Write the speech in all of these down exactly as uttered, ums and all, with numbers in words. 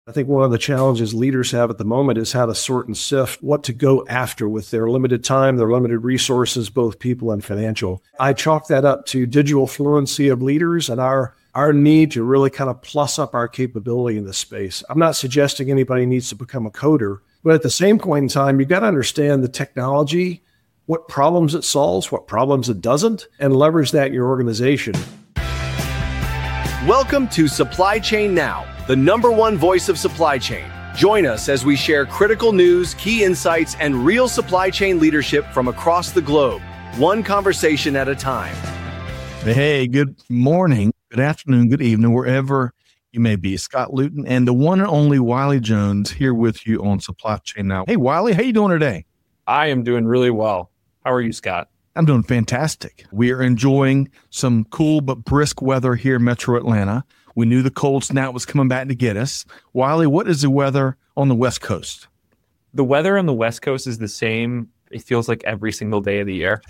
I think one of the challenges leaders have at the moment is how to sort and sift what to go after with their limited time, their limited resources, both people and financial. I chalk that up to digital fluency of leaders and our our need to really kind of plus up our capability in this space. I'm not suggesting anybody needs to become a coder, but at the same point in time, you've got to understand the technology, what problems it solves, what problems it doesn't, and leverage that in your organization. Welcome to Supply Chain Now, the number one voice of supply chain. Join us as we share critical news, key insights, and real supply chain leadership from across the globe, one conversation at a time. Hey, good morning, good afternoon, good evening, wherever you may be. Scott Luton and the one and only Wiley Jones here with you on Supply Chain Now. Hey, Wiley, how you doing today? I am doing really well. How are you, Scott? I'm doing fantastic. We are enjoying some cool but brisk weather here in Metro Atlanta. We knew the cold snap was coming back to get us. Wiley, what is the weather on the West Coast? The weather on the West Coast is the same. It feels like every single day of the year,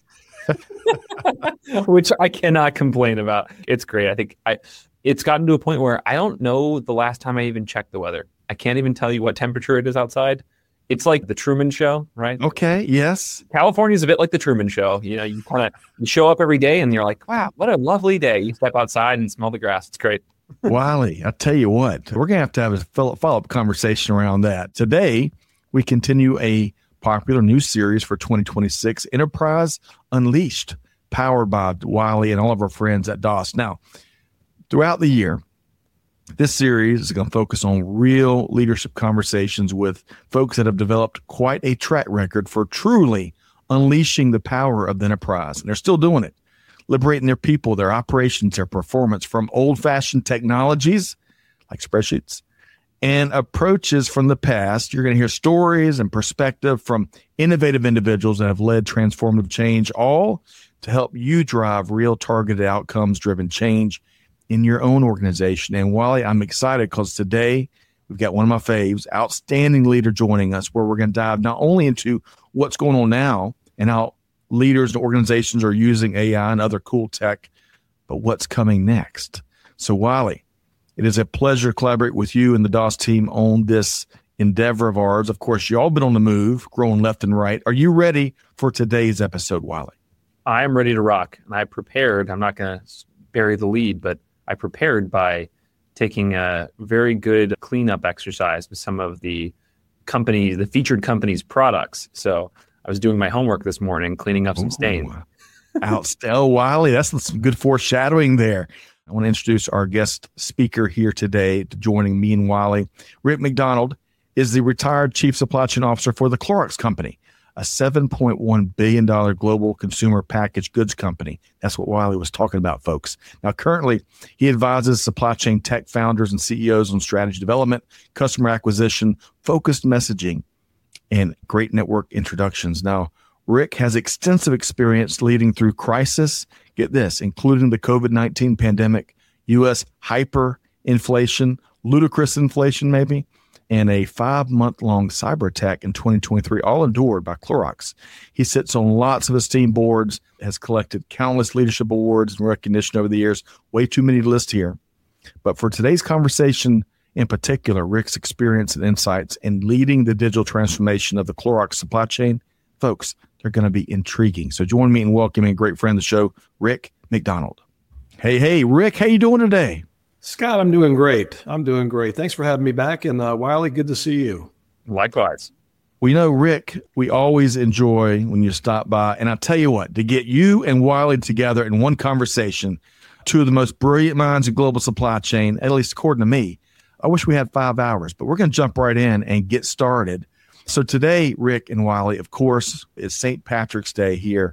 which I cannot complain about. It's great. I think I, it's gotten to a point where I don't know the last time I even checked the weather. I can't even tell you what temperature it is outside. It's like the Truman Show, right? Okay, yes. California is a bit like the Truman Show. You know, you kind of you show up every day and you're like, wow, what a lovely day. You step outside and smell the grass. It's great. Wiley, I tell you what, we're going to have to have a follow-up conversation around that. Today, we continue a popular new series for twenty twenty-six, Enterprise Unleashed, powered by Wiley and all of our friends at D O S. Now, throughout the year, this series is going to focus on real leadership conversations with folks that have developed quite a track record for truly unleashing the power of the enterprise. And they're still doing it, liberating their people, their operations, their performance from old-fashioned technologies like spreadsheets and approaches from the past. You're going to hear stories and perspective from innovative individuals that have led transformative change, all to help you drive real targeted outcomes-driven change in your own organization. And Wiley, I'm excited because today we've got one of my faves, outstanding leader joining us, where we're going to dive not only into what's going on now and how leaders and organizations are using A I and other cool tech, but what's coming next. So Wiley, it is a pleasure to collaborate with you and the D O S team on this endeavor of ours. Of course, you all been on the move, growing left and right. Are you ready for today's episode, Wiley? I am ready to rock. And I prepared. I'm not going to bury the lead, but I prepared by taking a very good cleanup exercise with some of the company, the featured company's products. So I was doing my homework this morning, cleaning up some Ooh, stains. Outstanding, Wiley. That's some good foreshadowing there. I want to introduce our guest speaker here today, to joining me and Wiley. Rick McDonald is the retired Chief Supply Chain Officer for the Clorox Company, a seven point one billion dollars global consumer packaged goods company. That's what Wiley was talking about, folks. Now, currently, he advises supply chain tech founders and C E Os on strategy development, customer acquisition, focused messaging, and great network introductions. Now, Rick has extensive experience leading through crisis, get this, including the COVID nineteen pandemic, U S hyperinflation, ludicrous inflation maybe, and a five-month-long cyber attack in twenty twenty-three, all endured by Clorox. He sits on lots of esteemed boards, has collected countless leadership awards and recognition over the years. Way too many to list here. But for today's conversation in particular, Rick's experience and insights in leading the digital transformation of the Clorox supply chain, folks, they're going to be intriguing. So join me in welcoming a great friend of the show, Rick McDonald. Hey, hey, Rick, how you doing today? Scott, I'm doing great. I'm doing great. Thanks for having me back. And uh, Wiley, good to see you. Likewise. We know, Rick, we always enjoy when you stop by. And I'll tell you what, to get you and Wiley together in one conversation, two of the most brilliant minds in global supply chain, at least according to me, I wish we had five hours, but we're going to jump right in and get started. So today, Rick and Wiley, of course, is Saint Patrick's Day here.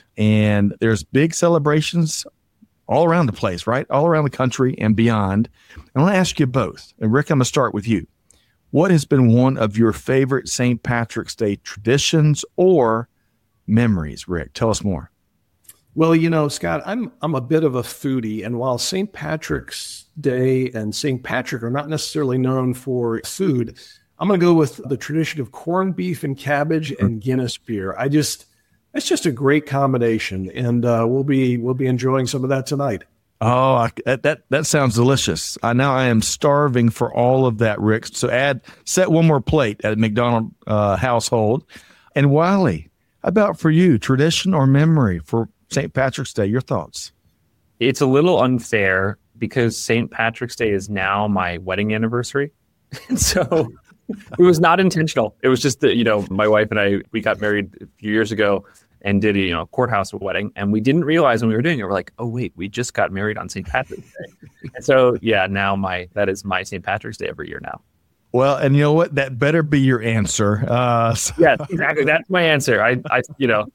And there's big celebrations all around the place, right? All around the country and beyond. And I want to ask you both. And Rick, I'm going to start with you. What has been one of your favorite Saint Patrick's Day traditions or memories, Rick? Tell us more. Well, you know, Scott, I'm I'm a bit of a foodie. And while Saint Patrick's Day and Saint Patrick are not necessarily known for food, I'm going to go with the tradition of corned beef and cabbage and Guinness beer. I just... It's just a great combination, and uh, we'll be we'll be enjoying some of that tonight. Oh, I, that, that that sounds delicious. I now I am starving for all of that, Rick. So add set one more plate at a McDonald uh, household. And Wiley, how about for you, tradition or memory for Saint Patrick's Day? Your thoughts? It's a little unfair because Saint Patrick's Day is now my wedding anniversary. And so it was not intentional. It was just that, you know, my wife and I, we got married a few years ago and did a, you know, courthouse wedding. And we didn't realize when we were doing it, we're like, oh, wait, we just got married on Saint Patrick's Day. And so, yeah, now my, that is my Saint Patrick's Day every year now. Well, and you know what? That better be your answer. Uh, so yes, exactly. That's my answer. I, I, you know.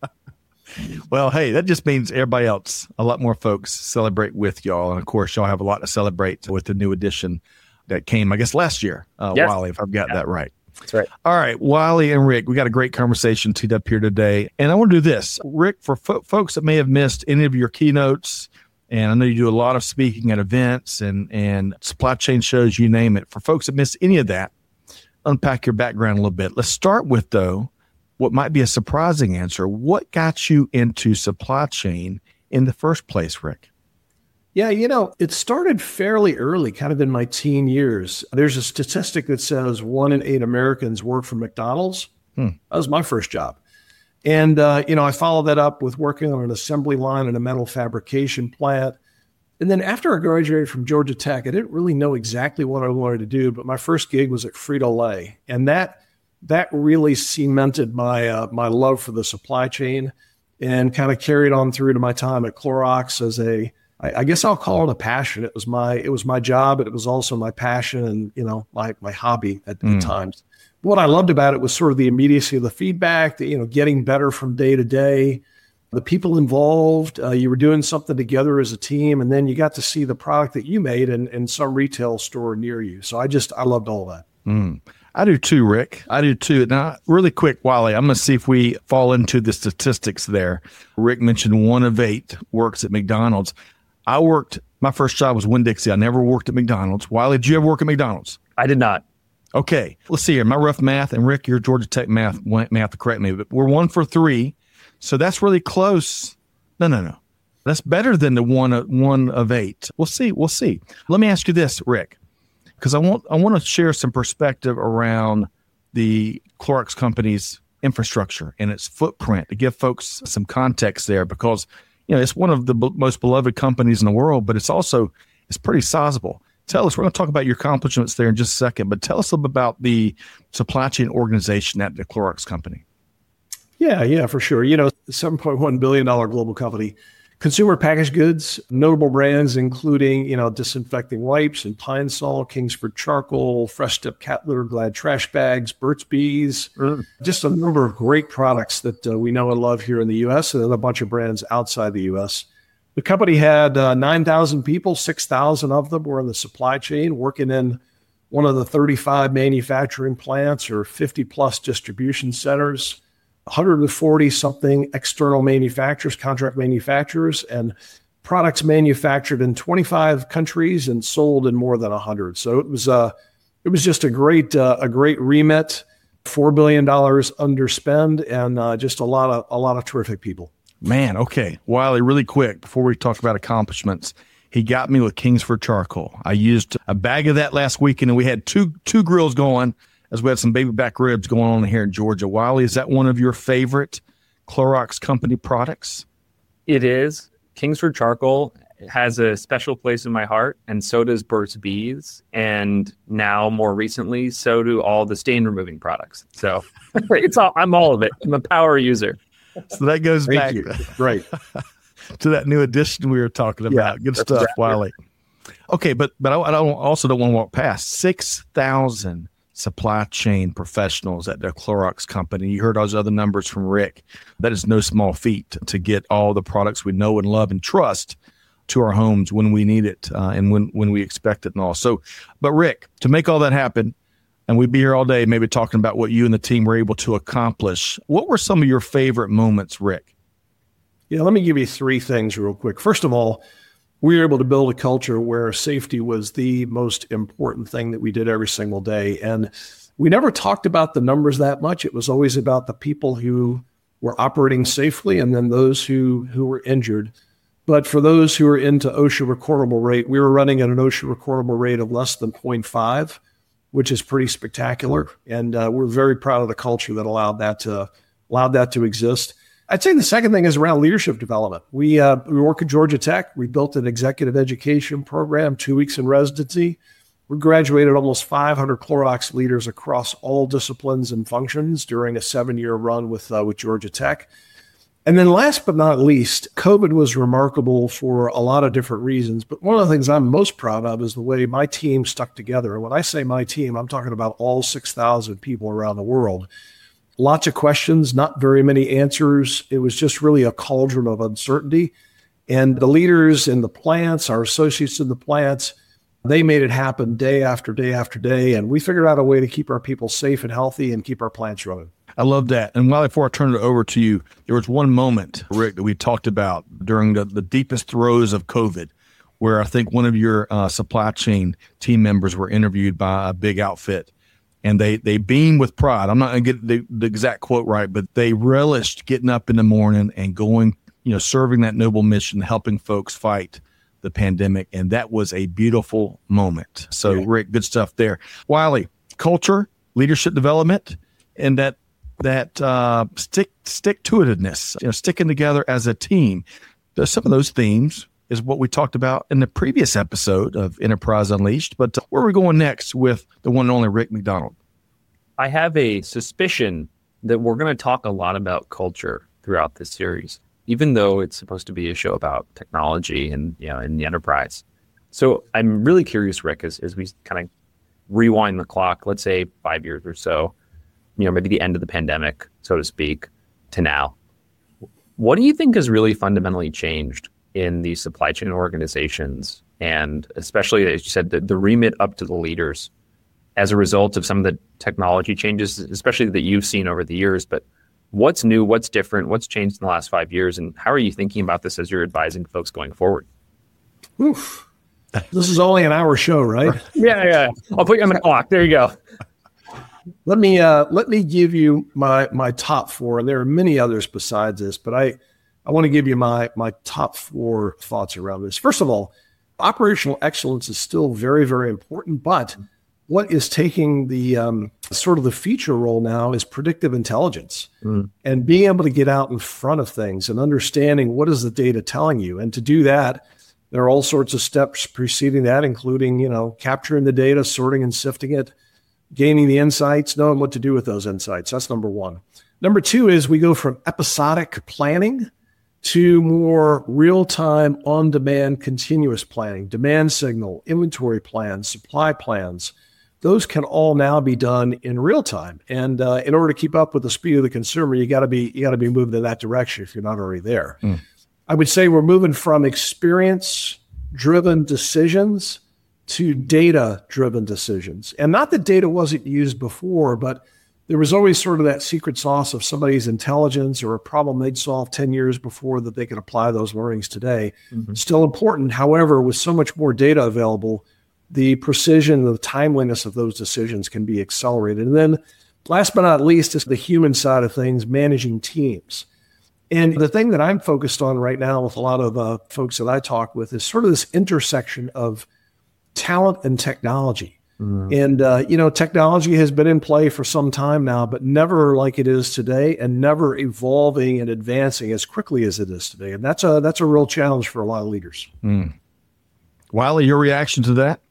Well, hey, that just means everybody else, a lot more folks celebrate with y'all. And of course, y'all have a lot to celebrate with the new edition that came, I guess, last year, uh, yes. Wiley, if I've got yeah. that right. That's right. All right, Wiley and Rick, we got a great conversation teed up here today. And I want to do this. Rick, for fo- folks that may have missed any of your keynotes, and I know you do a lot of speaking at events and, and supply chain shows, you name it. For folks that missed any of that, unpack your background a little bit. Let's start with, though, what might be a surprising answer. What got you into supply chain in the first place, Rick? Yeah, you know, it started fairly early, kind of in my teen years. There's a statistic that says one in eight Americans work for McDonald's. Hmm. That was my first job. And, uh, you know, I followed that up with working on an assembly line in a metal fabrication plant. And then after I graduated from Georgia Tech, I didn't really know exactly what I wanted to do, but my first gig was at Frito-Lay. And that that really cemented my uh, my love for the supply chain and kind of carried on through to my time at Clorox as a, I, I guess I'll call it a passion. It was my it was my job, but it was also my passion and, you know, my my hobby at, mm. at times. What I loved about it was sort of the immediacy of the feedback, the, you know, getting better from day to day, the people involved. Uh, you were doing something together as a team, and then you got to see the product that you made in, in some retail store near you. So I just, I loved all that. Mm. I do too, Rick. I do too. Now, really quick, Wiley, I'm going to see if we fall into the statistics there. Rick mentioned one of eight works at McDonald's. I worked, my first job was Winn-Dixie. I never worked at McDonald's. Wiley, did you ever work at McDonald's? I did not. Okay, let's see here. My rough math, and Rick, your Georgia Tech math, math, correct me, but we're one for three. So that's really close. No, no, no. That's better than the one, one of eight. We'll see. We'll see. Let me ask you this, Rick, because I want I want to share some perspective around the Clorox company's infrastructure and its footprint to give folks some context there, because you know it's one of the b- most beloved companies in the world, but it's also it's pretty sizable. Tell us, we're going to talk about your accomplishments there in just a second, but tell us a little bit about the supply chain organization at the Clorox company. Yeah, yeah, for sure. You know, seven point one billion dollars global company. Consumer packaged goods, notable brands including, you know, disinfecting wipes and Pine Sol, Kingsford Charcoal, Fresh Step Cat Litter, Glad Trash Bags, Burt's Bees, mm. just a number of great products that uh, we know and love here in the U S and then a bunch of brands outside the U S. The company had uh, nine thousand people, six thousand of them were in the supply chain, working in one of the thirty-five manufacturing plants or fifty plus distribution centers. one hundred forty something external manufacturers, contract manufacturers, and products manufactured in twenty-five countries and sold in more than one hundred. So it was uh, it was just a great uh, a great remit, four billion dollars underspend, and uh, just a lot of a lot of terrific people. Man, okay, Wiley, really quick before we talk about accomplishments, he got me with Kingsford Charcoal. I used a bag of that last weekend, and we had two two grills going, as we had some baby back ribs going on here in Georgia. Wiley, is that one of your favorite Clorox company products? It is. Kingsford Charcoal has a special place in my heart, and so does Burt's Bees. And now, more recently, so do all the stain removing products. So it's all, I'm all of it. I'm a power user. So that goes Thank back you. Right. to that new edition we were talking about. Yeah, good stuff, exactly. Wiley. Okay, but but I, I don't, also don't want to walk past six thousand supply chain professionals at their Clorox company. You heard those other numbers from Rick. That is no small feat to get all the products we know and love and trust to our homes when we need it uh, and when, when we expect it and all. So, but Rick, to make all that happen, and we'd be here all day maybe talking about what you and the team were able to accomplish. What were some of your favorite moments, Rick? Yeah, let me give you three things real quick. First of all, we were able to build a culture where safety was the most important thing that we did every single day. And we never talked about the numbers that much. It was always about the people who were operating safely and then those who, who were injured. But for those who are into OSHA recordable rate, we were running at an OSHA recordable rate of less than zero point five, which is pretty spectacular. And uh, we're very proud of the culture that allowed that to allowed that to exist. I'd say the second thing is around leadership development. We uh, we work at Georgia Tech. We built an executive education program, two weeks in residency. We graduated almost five hundred Clorox leaders across all disciplines and functions during a seven-year run with uh, with Georgia Tech. And then last but not least, COVID was remarkable for a lot of different reasons. But one of the things I'm most proud of is the way my team stuck together. And when I say my team, I'm talking about all six thousand people around the world. Lots of questions, not very many answers. It was just really a cauldron of uncertainty. And the leaders in the plants, our associates in the plants, they made it happen day after day after day. And we figured out a way to keep our people safe and healthy and keep our plants running. I love that. And while before I turn it over to you, there was one moment, Rick, that we talked about during the, the deepest throes of COVID, where I think one of your uh, supply chain team members were interviewed by a big outfit. And they, they beamed with pride. I'm not going to get the, the exact quote right, but they relished getting up in the morning and going, you know, serving that noble mission, helping folks fight the pandemic. And that was a beautiful moment. So, yeah. Rick, good stuff there. Wiley, culture, leadership development, and that that uh, stick stick to itiveness, you know, sticking together as a team. There's some of those themes is what we talked about in the previous episode of Enterprise Unleashed. But uh, where are we going next with the one and only Rick McDonald? I have a suspicion that we're going to talk a lot about culture throughout this series, even though it's supposed to be a show about technology and, you know, in the enterprise. So I'm really curious, Rick, as, as we kind of rewind the clock, let's say five years or so, you know, maybe the end of the pandemic, so to speak, to now. What do you think has really fundamentally changed in these supply chain organizations, and especially, as you said, the, the remit up to the leaders as a result of some of the technology changes, especially that you've seen over the years? But what's new, what's different, what's changed in the last five years, and how are you thinking about this as you're advising folks going forward? Oof. This is only an hour show, right? yeah, yeah. I'll put you on the clock. There you go. Let me uh, let me give you my my top four, and there are many others besides this, but I, I want to give you my my top four thoughts around this. First of all, operational excellence is still very, very important, but what is taking the um, sort of the feature role now is predictive intelligence mm. and being able to get out in front of things and understanding what is the data telling you. And to do that, there are all sorts of steps preceding that, including, you know, capturing the data, sorting and sifting it, gaining the insights, knowing what to do with those insights. That's number one. Number two is we go from episodic planning to more real-time, on-demand, continuous planning, demand signal, inventory plans, supply plans. Those can all now be done in real time. And uh, in order to keep up with the speed of the consumer, you got to be you got to be moving in that direction if you're not already there. Mm. I would say we're moving from experience-driven decisions to data-driven decisions. And not that data wasn't used before, but there was always sort of that secret sauce of somebody's intelligence or a problem they'd solved ten years before that they could apply those learnings today. Mm-hmm. Still important. However, with so much more data available, the precision, the timeliness of those decisions can be accelerated. And then last but not least is the human side of things, managing teams. And the thing that I'm focused on right now with a lot of uh, folks that I talk with is sort of this intersection of talent and technology. Mm. And, uh, you know, technology has been in play for some time now, but never like it is today and never evolving and advancing as quickly as it is today. And that's a, that's a real challenge for a lot of leaders. Mm. Wiley, your reaction to that?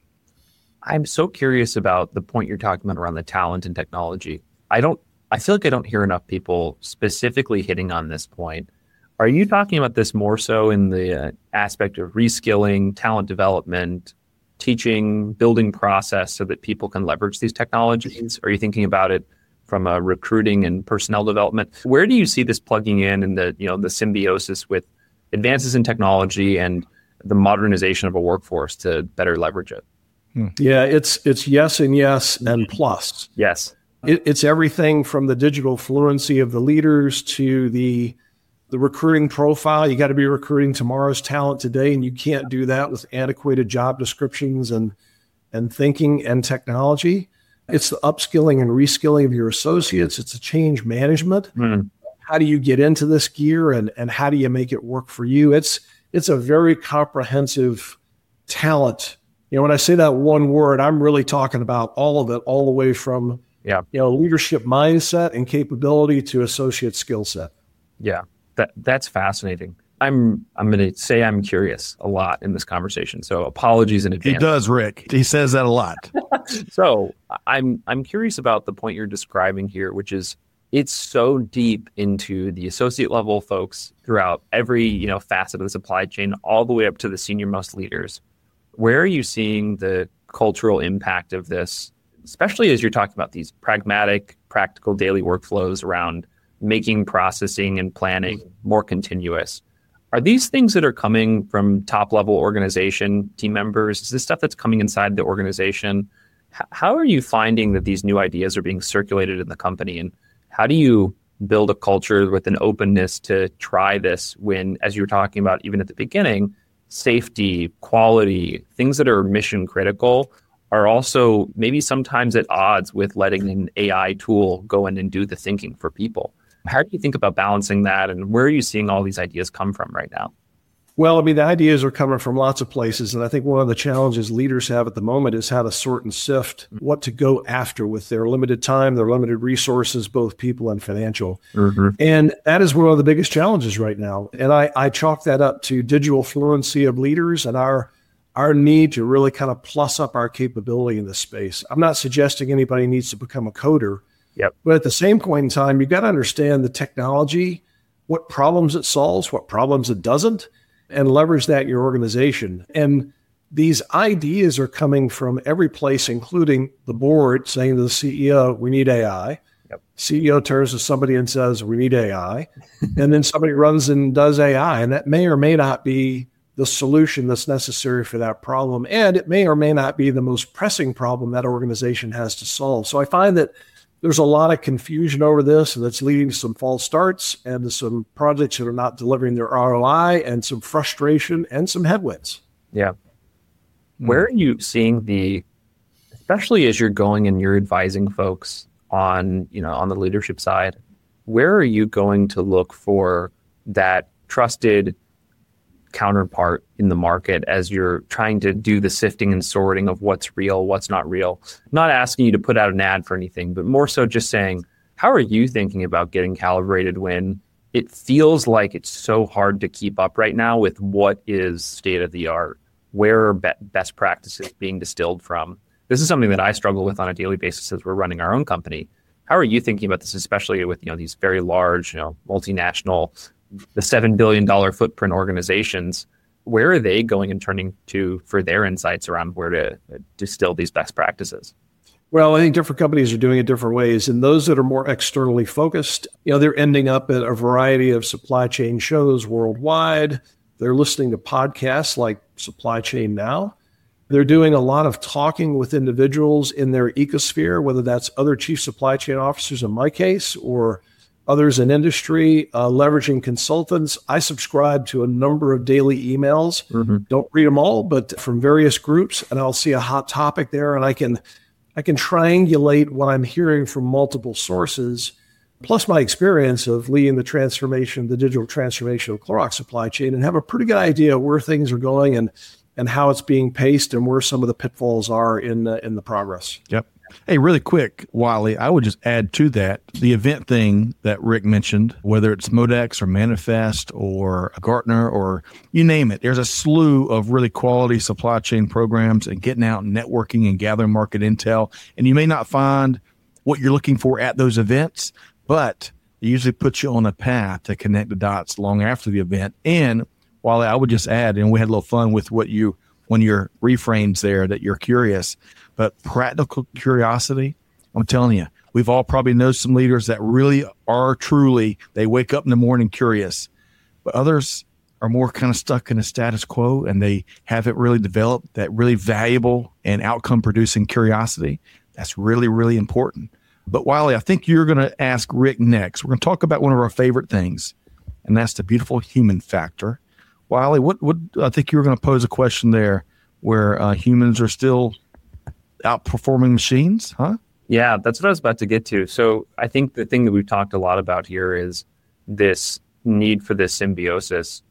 I'm so curious about the point you're talking about around the talent and technology. I don't, I feel like I don't hear enough people specifically hitting on this point. Are you talking about this more so in the uh, aspect of reskilling, talent development, teaching, building process so that people can leverage these technologies? Or are you thinking about it from a recruiting and personnel development? Where do you see this plugging in in the, you know, the symbiosis with advances in technology and the modernization of a workforce to better leverage it? Hmm. Yeah, it's it's yes and yes and plus. Yes. It, it's everything from the digital fluency of the leaders to the the recruiting profile. You got to be recruiting tomorrow's talent today, and you can't do that with antiquated job descriptions and and thinking and technology. It's the upskilling and reskilling of your associates. It's a change management. Mm. How do you get into this gear, and and how do you make it work for you? It's it's a very comprehensive talent. You know, when I say that one word, I'm really talking about all of it, all the way from, yeah, you know, leadership mindset and capability to associate skill set. Yeah, that that's fascinating. I'm I'm going to say I'm curious a lot in this conversation, so apologies in advance. He does, Rick. He says that a lot. So I'm I'm curious about the point you're describing here, which is it's so deep into the associate level folks throughout every, you know, facet of the supply chain, all the way up to the senior most leaders. Where are you seeing the cultural impact of this, especially as you're talking about these pragmatic, practical daily workflows around making processing and planning more continuous? Are these things that are coming from top level organization team members? Is this stuff that's coming inside the organization? H- how are you finding that these new ideas are being circulated in the company? And how do you build a culture with an openness to try this when, as you were talking about even at the beginning, safety, quality, things that are mission critical are also maybe sometimes at odds with letting an A I tool go in and do the thinking for people? How do you think about balancing that, and where are you seeing all these ideas come from right now? Well, I mean, the ideas are coming from lots of places. And I think one of the challenges leaders have at the moment is how to sort and sift what to go after with their limited time, their limited resources, both people and financial. Mm-hmm. And that is one of the biggest challenges right now. And I, I chalk that up to digital fluency of leaders and our our need to really kind of plus up our capability in this space. I'm not suggesting anybody needs to become a coder. Yep. But at the same point in time, you've got to understand the technology, what problems it solves, what problems it doesn't, and leverage that in your organization. And these ideas are coming from every place, including the board saying to the C E O, we need A I. Yep. C E O turns to somebody and says, we need A I. And then somebody runs and does A I. And that may or may not be the solution that's necessary for that problem. And it may or may not be the most pressing problem that organization has to solve. So I find that there's a lot of confusion over this, and that's leading to some false starts and to some projects that are not delivering their R O I, and some frustration and some headwinds. Yeah. Where are you seeing the, especially as you're going and you're advising folks on, you know, on the leadership side, where are you going to look for that trusted counterpart in the market as you're trying to do the sifting and sorting of what's real, what's not real? I'm not asking you to put out an ad for anything, but more so just saying, how are you thinking about getting calibrated when it feels like it's so hard to keep up right now with what is state of the art? Where are be- best practices being distilled from? This is something that I struggle with on a daily basis as we're running our own company. How are you thinking about this, especially with, you know, these very large, you know, multinational, the seven billion dollars footprint organizations? Where are they going and turning to for their insights around where to uh, distill these best practices? Well, I think different companies are doing it different ways. And those that are more externally focused, you know, they're ending up at a variety of supply chain shows worldwide. They're listening to podcasts like Supply Chain Now. They're doing a lot of talking with individuals in their ecosphere, whether that's other chief supply chain officers in my case, or others in industry, uh, leveraging consultants. I subscribe to a number of daily emails. Mm-hmm. Don't read them all, but from various groups, and I'll see a hot topic there, and I can I can triangulate what I'm hearing from multiple sources, plus my experience of leading the transformation, the digital transformation of Clorox supply chain, and have a pretty good idea where things are going and and how it's being paced and where some of the pitfalls are in uh, in the progress. Yep. Hey, really quick, Wiley, I would just add to that the event thing that Rick mentioned, whether it's Modex or Manifest or Gartner or you name it. There's a slew of really quality supply chain programs and getting out and networking and gathering market intel. And you may not find what you're looking for at those events, but it usually puts you on a path to connect the dots long after the event. And Wiley, I would just add, and we had a little fun with what you, when your reframes there, that you're curious. But practical curiosity, I'm telling you, we've all probably known some leaders that really are truly, they wake up in the morning curious, but others are more kind of stuck in a status quo and they haven't really developed that really valuable and outcome producing curiosity. That's really, really important. But Wiley, I think you're going to ask Rick next. We're going to talk about one of our favorite things, and that's the beautiful human factor. Wiley, what, what I think you were going to pose a question there where uh, humans are still outperforming machines, huh? Yeah, that's what I was about to get to. So I think the thing that we've talked a lot about here is this need for this symbiosis.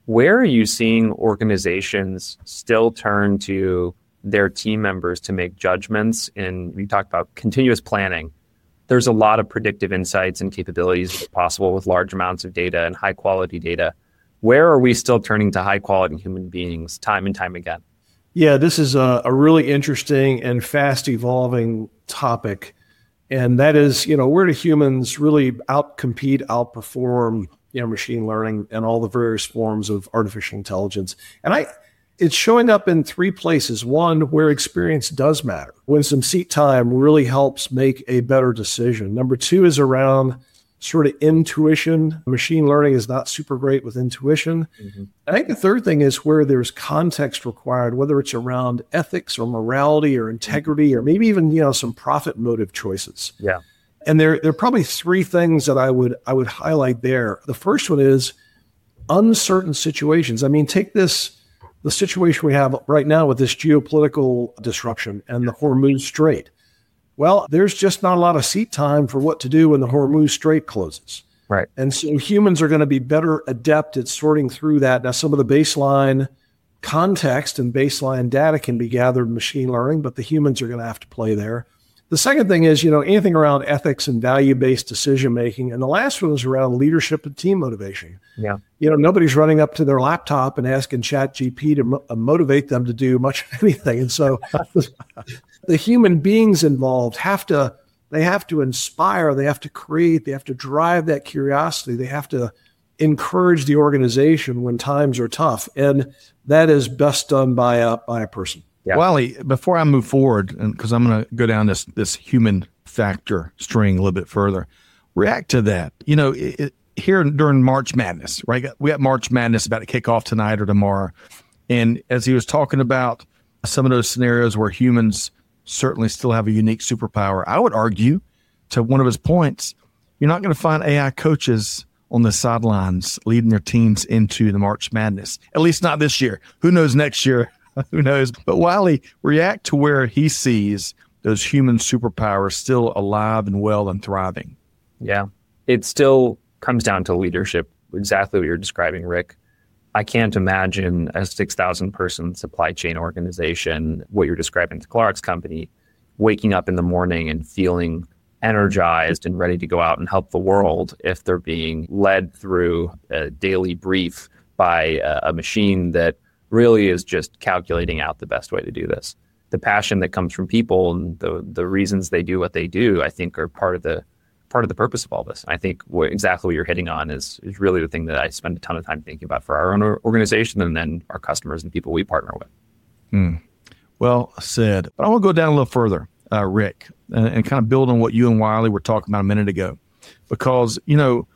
Where are you seeing organizations still turn to their team members to make judgments? And we talked about continuous planning. There's a lot of predictive insights and capabilities possible with large amounts of data and high quality data. Where are we still turning to high quality human beings time and time again? Yeah, this is a, a really interesting and fast evolving topic. And that is, you know, where do humans really outcompete, outperform, you know, machine learning and all the various forms of artificial intelligence? And I, it's showing up in three places. One, where experience does matter, when some seat time really helps make a better decision. Number two is around sort of intuition. Machine learning is not super great with intuition. Mm-hmm. I think the third thing is where there's context required, whether it's around ethics or morality or integrity, or maybe even, you know, some profit motive choices. Yeah. And there, there are probably three things that I would, I would highlight there. The first one is uncertain situations. I mean, take this, the situation we have right now with this geopolitical disruption and the Hormuz Strait. Well, there's just not a lot of seat time for what to do when the Hormuz Strait closes. Right. And so humans are going to be better adept at sorting through that. Now, some of the baseline context and baseline data can be gathered in machine learning, but the humans are going to have to play there. The second thing is, you know, anything around ethics and value-based decision-making. And the last one is around leadership and team motivation. Yeah. You know, nobody's running up to their laptop and asking ChatGPT to mo- motivate them to do much of anything. And so the, the human beings involved have to, they have to inspire, they have to create, they have to drive that curiosity. They have to encourage the organization when times are tough. And that is best done by a, by a person. Yeah. Wally, before I move forward, and because I'm going to go down this this human factor string a little bit further, react to that. You know, it, it, here during March Madness, right? We got March Madness about to kick off tonight or tomorrow. And as he was talking about some of those scenarios where humans certainly still have a unique superpower, I would argue, to one of his points, you're not going to find A I coaches on the sidelines leading their teams into the March Madness, at least not this year. Who knows next year? Who knows? But Wiley, react to where he sees those human superpowers still alive and well and thriving. Yeah. It still comes down to leadership, exactly what you're describing, Rick. I can't imagine a six thousand person supply chain organization, what you're describing to Clorox company, waking up in the morning and feeling energized and ready to go out and help the world if they're being led through a daily brief by a, a machine that really is just calculating out the best way to do this. The passion that comes from people and the the reasons they do what they do, I think, are part of the part of the purpose of all this. I think what, exactly what you're hitting on is is really the thing that I spend a ton of time thinking about for our own organization and then our customers and people we partner with. Hmm. Well said. But I want to go down a little further, uh, Rick, and, and kind of build on what you and Wiley were talking about a minute ago, because, you know,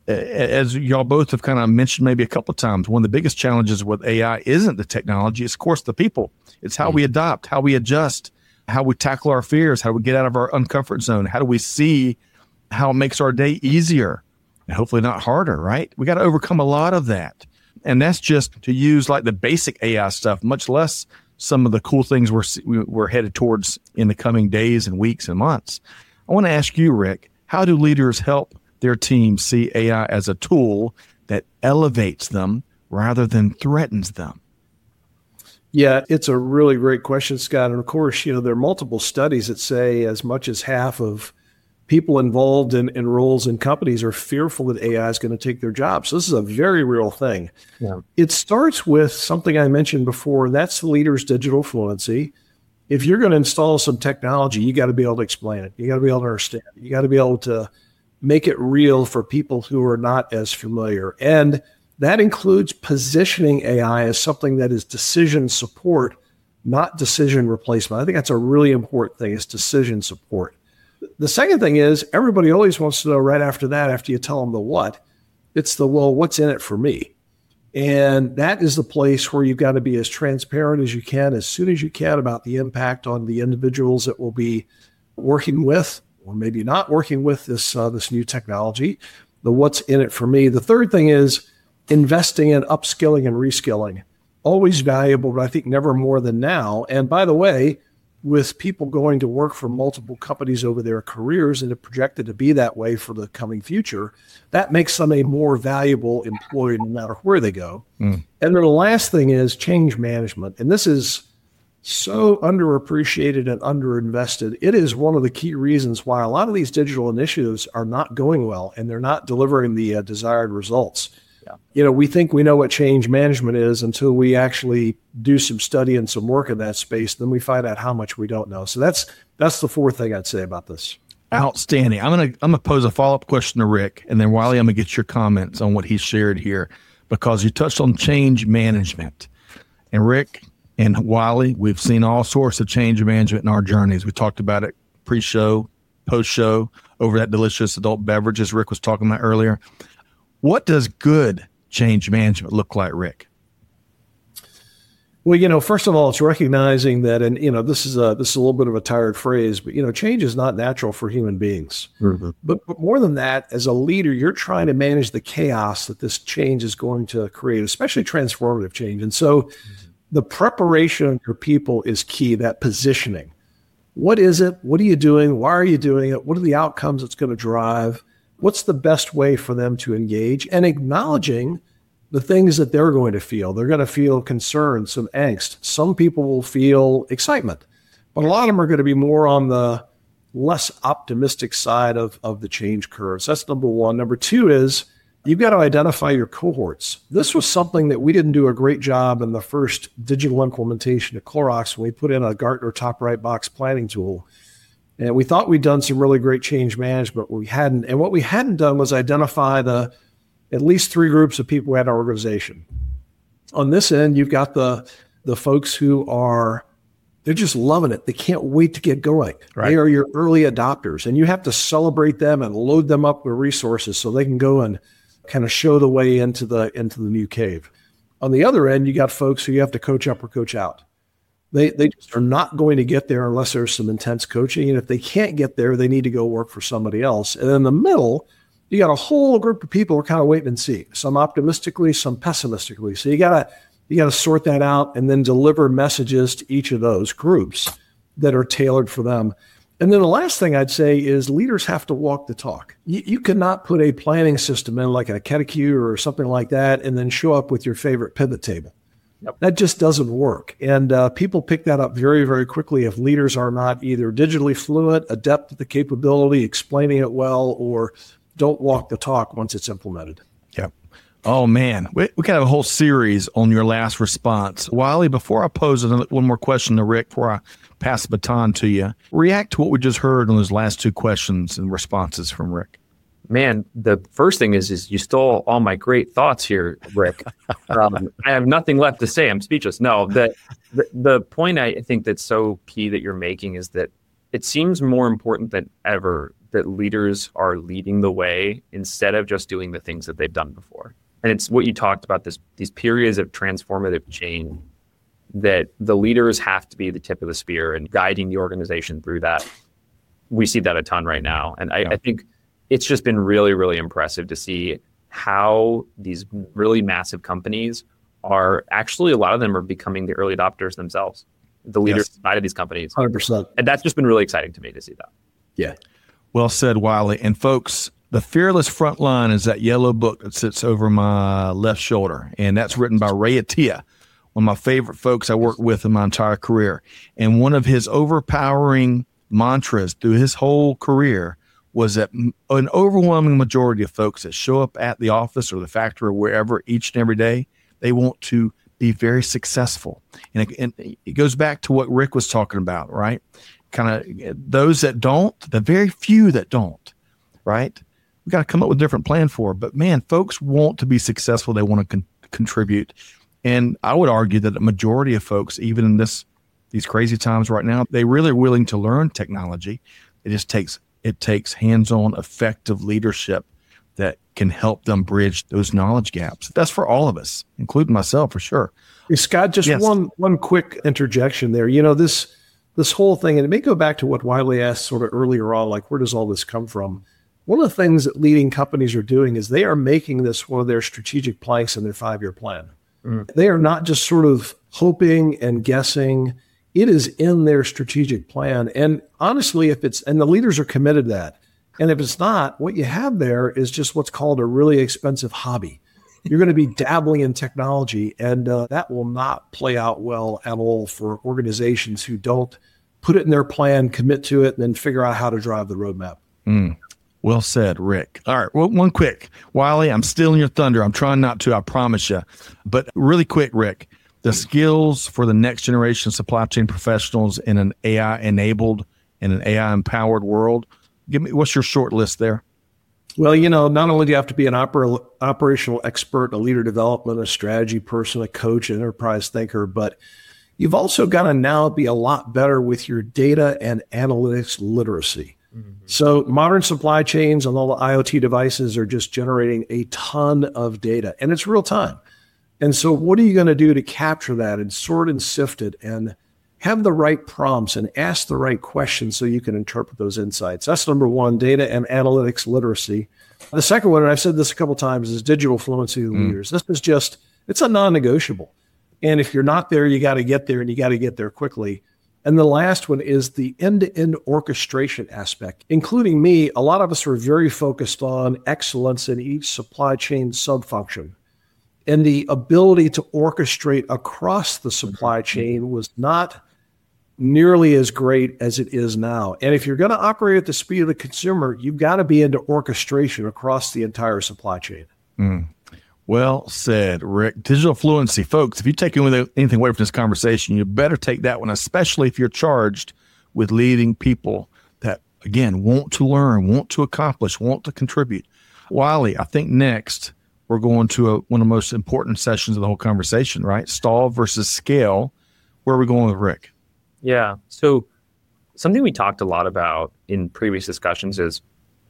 as y'all both have kind of mentioned maybe a couple of times, one of the biggest challenges with A I isn't the technology. It's, of course, the people. It's how mm-hmm. we adopt, how we adjust, how we tackle our fears, how we get out of our uncomfort zone. How do we see how it makes our day easier and hopefully not harder, right? We got to overcome a lot of that. And that's just to use like the basic A I stuff, much less some of the cool things we're, we're headed towards in the coming days and weeks and months. I want to ask you, Rick, how do leaders help their team see A I as a tool that elevates them rather than threatens them? Yeah, it's a really great question, Scott. And of course, you know, there are multiple studies that say as much as half of people involved in, in roles in companies are fearful that A I is going to take their jobs. So this is a very real thing. Yeah. It starts with something I mentioned before, and that's the leader's digital fluency. If you're going to install some technology, you got to be able to explain it. You got to be able to understand it. You got to be able to make it real for people who are not as familiar. And that includes positioning A I as something that is decision support, not decision replacement. I think that's a really important thing, is decision support. The second thing is everybody always wants to know right after that, after you tell them the what, it's the, well, what's in it for me? And that is the place where you've got to be as transparent as you can, as soon as you can, about the impact on the individuals that will be working with, or maybe not working with this uh, this new technology, the what's in it for me. The third thing is investing in upskilling and reskilling. Always valuable, but I think never more than now. And by the way, with people going to work for multiple companies over their careers and it projected to be that way for the coming future, that makes them a more valuable employee no matter where they go. Mm. And then the last thing is change management. And this is so underappreciated and underinvested. It is one of the key reasons why a lot of these digital initiatives are not going well and they're not delivering the uh, desired results. Yeah. You know, we think we know what change management is until we actually do some study and some work in that space. Then we find out how much we don't know. So that's that's the fourth thing I'd say about this. Outstanding. I'm gonna I'm gonna pose a follow up question to Rick, and then Wiley, I'm gonna get your comments on what he shared here, because you touched on change management. And Rick and Wiley, we've seen all sorts of change management in our journeys. We talked about it pre-show, post-show, over that delicious adult beverage, as Rick was talking about earlier. What does good change management look like, Rick? Well, you know, first of all, it's recognizing that, and, you know, this is a, this is a little bit of a tired phrase, but, you know, change is not natural for human beings. Mm-hmm. But, but more than that, as a leader, you're trying to manage the chaos that this change is going to create, especially transformative change. And so mm-hmm. the preparation of your people is key, that positioning. What is it? What are you doing? Why are you doing it? What are the outcomes it's going to drive? What's the best way for them to engage? And acknowledging the things that they're going to feel. They're going to feel concern, some angst. Some people will feel excitement, but a lot of them are going to be more on the less optimistic side of, of the change curve. So that's number one. Number two is you've got to identify your cohorts. This was something that we didn't do a great job in the first digital implementation of Clorox when we put in a Gartner top right box planning tool. And we thought we'd done some really great change management, but we hadn't. And what we hadn't done was identify the at least three groups of people who had our organization. On this end, you've got the the folks who are, they're just loving it. They can't wait to get going. Right. They are your early adopters, and you have to celebrate them and load them up with resources so they can go and kind of show the way into the into the new cave. On the other end, you got folks who you have to coach up or coach out. They they just are not going to get there unless there's some intense coaching. And if they can't get there, they need to go work for somebody else. And in the middle, you got a whole group of people who are kind of waiting and see, some optimistically, some pessimistically. So you gotta you gotta sort that out and then deliver messages to each of those groups that are tailored for them. And then the last thing I'd say is leaders have to walk the talk. You, you cannot put a planning system in like a Ketakue or something like that and then show up with your favorite pivot table. Yep. That just doesn't work. And uh, people pick that up very, very quickly if leaders are not either digitally fluent, adept at the capability, explaining it well, or don't walk the talk once it's implemented. Yep. Oh, man. We, we kind of have a whole series on your last response. Wiley, before I pose another, one more question to Rick, before I pass the baton to you, react to what we just heard on those last two questions and responses from Rick. Man, the first thing is, is you stole all my great thoughts here, Rick. Um, I have nothing left to say. I'm speechless. No, the, the the point I think that's so key that you're making is that it seems more important than ever that leaders are leading the way instead of just doing the things that they've done before. And it's what you talked about, this these periods of transformative change, that the leaders have to be the tip of the spear and guiding the organization through that. We see that a ton right now. And I, yeah. I think it's just been really, really impressive to see how these really massive companies are actually, a lot of them are becoming the early adopters themselves, the leaders yes. side of these companies. one hundred percent. And that's just been really exciting to me to see that. Yeah. Well said, Wiley. And folks, The Fearless Frontline is that yellow book that sits over my left shoulder. And that's written by Ray Attia, one of my favorite folks I worked with in my entire career. And one of his overpowering mantras through his whole career was that an overwhelming majority of folks that show up at the office or the factory or wherever each and every day, they want to be very successful. And it, and it goes back to what Rick was talking about, right? Kind of those that don't, the very few that don't, right? We got to come up with a different plan for it. But man, folks want to be successful. They want to con- contribute. And I would argue that the majority of folks, even in this these crazy times right now, they really are willing to learn technology. It just takes It takes hands-on, effective leadership that can help them bridge those knowledge gaps. That's for all of us, including myself, for sure. Hey, Scott, just yes. one one quick interjection there. You know, this this whole thing, and it may go back to what Wiley asked sort of earlier on, like, where does all this come from? One of the things that leading companies are doing is they are making this one of their strategic planks in their five-year plan. Mm. They are not just sort of hoping and guessing It is in their strategic plan. And honestly, if it's, and the leaders are committed to that. And if it's not, what you have there is just what's called a really expensive hobby. You're going to be dabbling in technology, and uh, that will not play out well at all for organizations who don't put it in their plan, commit to it, and then figure out how to drive the roadmap. Mm. Well said, Rick. All right, well, one quick. Wiley, I'm stealing your thunder. I'm trying not to, I promise you. But really quick, Rick, the skills for the next generation supply chain professionals in an A I-enabled and an A I-empowered world. Give me, what's your short list there? Well, you know, not only do you have to be an oper- operational expert, a leader development, a strategy person, a coach, an enterprise thinker, but you've also got to now be a lot better with your data and analytics literacy. Mm-hmm. So modern supply chains and all the IoT devices are just generating a ton of data, and it's real time. And so what are you going to do to capture that and sort and sift it and have the right prompts and ask the right questions so you can interpret those insights? That's number one, data and analytics literacy. The second one, and I've said this a couple of times, is digital fluency of leaders. Mm. This is just, it's a non-negotiable. And if you're not there, you got to get there, and you got to get there quickly. And the last one is the end-to-end orchestration aspect, including me. A lot of us are very focused on excellence in each supply chain sub-function. And the ability to orchestrate across the supply chain was not nearly as great as it is now. And if you're going to operate at the speed of the consumer, you've got to be into orchestration across the entire supply chain. Mm. Well said, Rick. Digital fluency. Folks, if you take anything away from this conversation, you better take that one, especially if you're charged with leading people that, again, want to learn, want to accomplish, want to contribute. Wiley, I think next we're going to a, one of the most important sessions of the whole conversation, right? Stall versus scale. Where are we going with Rick? Yeah. So something we talked a lot about in previous discussions is